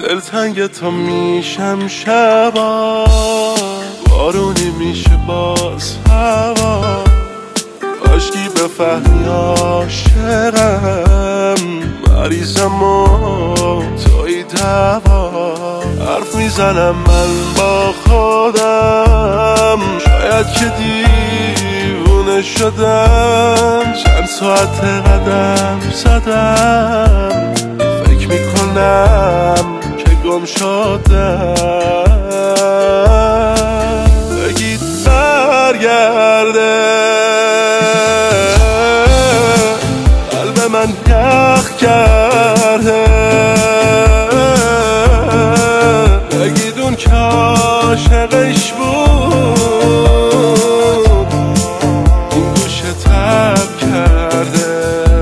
دلتنگ تو میشم شبا، بارونی میشه باز هوا، کاشکی بفهمی عاشقم، مریضم و توی دوا. حرف میزنم من با خودم، شاید که دیوونه شدم، چند ساعت قدم زدم، فکر میکنم که گم شدم. بگید برگرده، قلب من یخ کرده، بگید اون که عاشقش بود این گوشه تب کرده.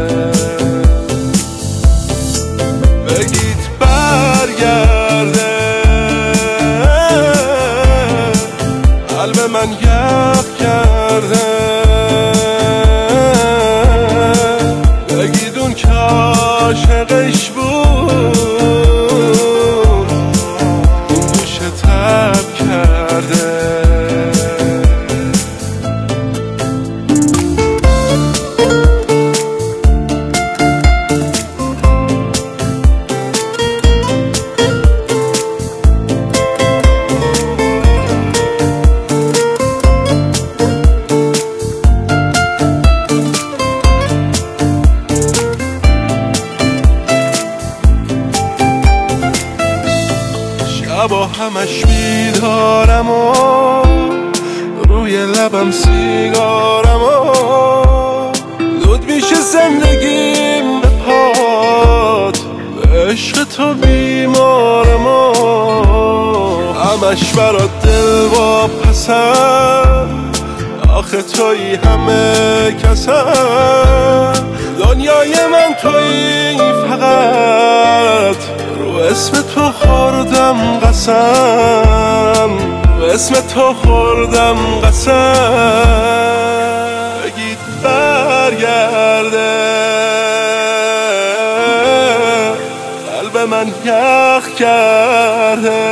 بگید برگرده، قلب من یخ کرده، بگید اون که عاشقش بود این گوشه تب کرده. شبا همش بیدارم و روی لبم سیگارم و دود میشه زندگیم به پات، به عشق تو بیمارم و همش برات دل با پسم، آخه توی همه کسم، دنیای من توی فقط، رو اسم تو خوردم قسم، رو اسم تو خوردم قسم. بگید برگرده، قلب من یخ کرده،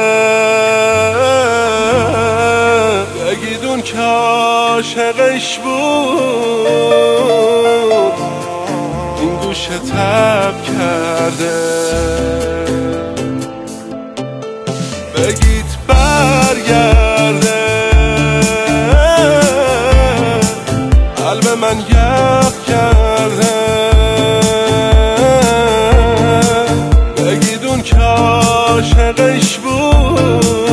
بگید اون که عاشقش بود این گوشه تب کرده. بگید برگرده، قلب من یخ کرده، بگید اون که عاشقش بود